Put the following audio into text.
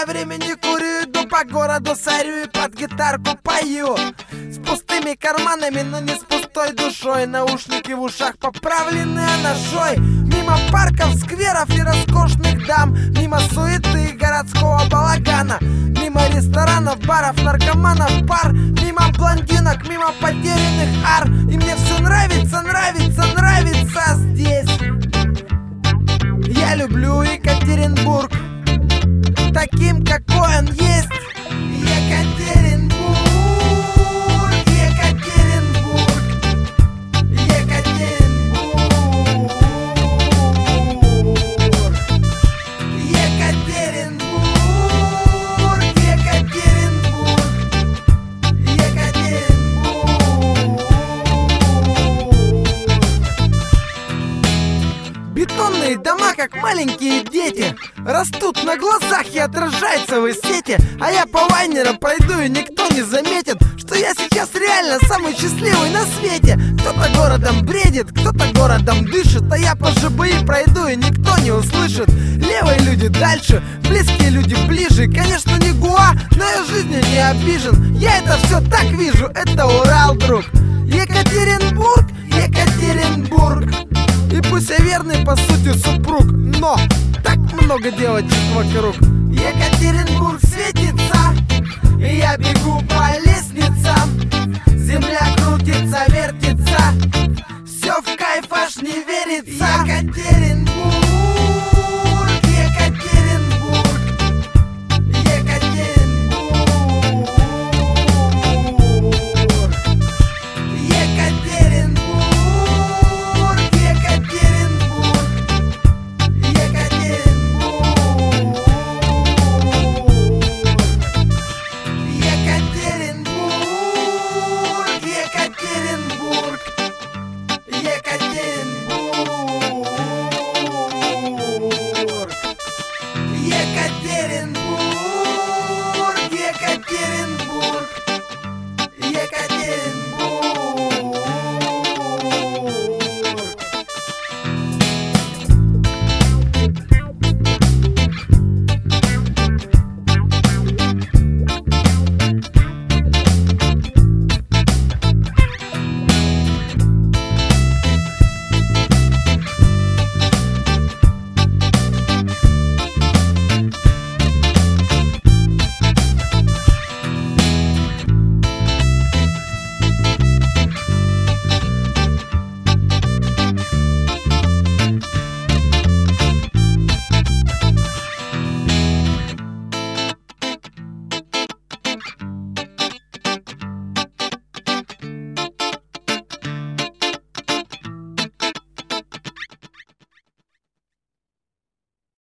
теряя время, не курю, иду по городу, сорю и под гитарку пою. С пустыми карманами, но не с пустой душой. Наушники в ушах поправлены ножой. Мимо парков, скверов и роскошных дам, мимо суеты и городского балагана, мимо ресторанов, баров, наркоманов, пар, мимо блондинок, мимо потерянных ар. И мне все нравится, нравится, нравится здесь. Я люблю Екатеринбург таким, какой он есть. Екатеринбург, Екатеринбург, Екатеринбург, Екатеринбург, Екатеринбург, Екатеринбург. Бетонные дома, как маленькие дети, растут на глазах и отражаются в сети. А я по Вайнера пройду, и никто не заметит, что я сейчас реально самый счастливый на свете. Кто-то городом бредит, кто-то городом дышит, а я по ЖБИ пройду, и никто не услышит. Левые люди дальше, близкие люди ближе. Конечно, не Гоа, но я жизнью не обижен. Я это все так вижу, это Урал, друг. Екатеринбург, Екатеринбург. И пусть я верный по сути супруг, но так много девочек вокруг. Екатеринбург светится.